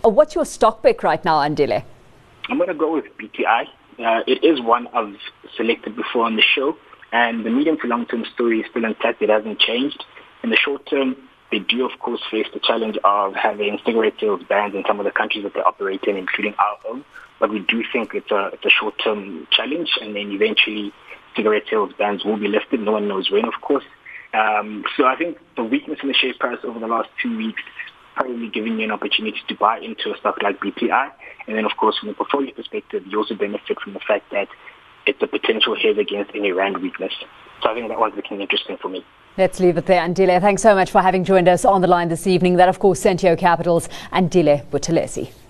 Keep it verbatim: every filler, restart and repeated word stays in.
Uh, what's your stock pick right now, Andile? I'm going to go with B T I. Uh, it is one I've selected before on the show, and the medium to long-term story is still intact. It hasn't changed. In the short term, they do, of course, face the challenge of having cigarette sales bans in some of the countries that they operate in, including our own. But we do think it's a, it's a short-term challenge, and then eventually cigarette sales bans will be lifted. No one knows when, of course. Um, so I think the weakness in the share price over the last two weeks probably giving you an opportunity to buy into a stock like B T I. And then, of course, from a portfolio perspective, you also benefit from the fact that it's a potential hedge against any rand weakness. So I think that one's looking interesting for me. Let's leave it there. Andile, thanks so much for having joined us on the line this evening. That, of course, Sentio Capital's Andile Buthelezi.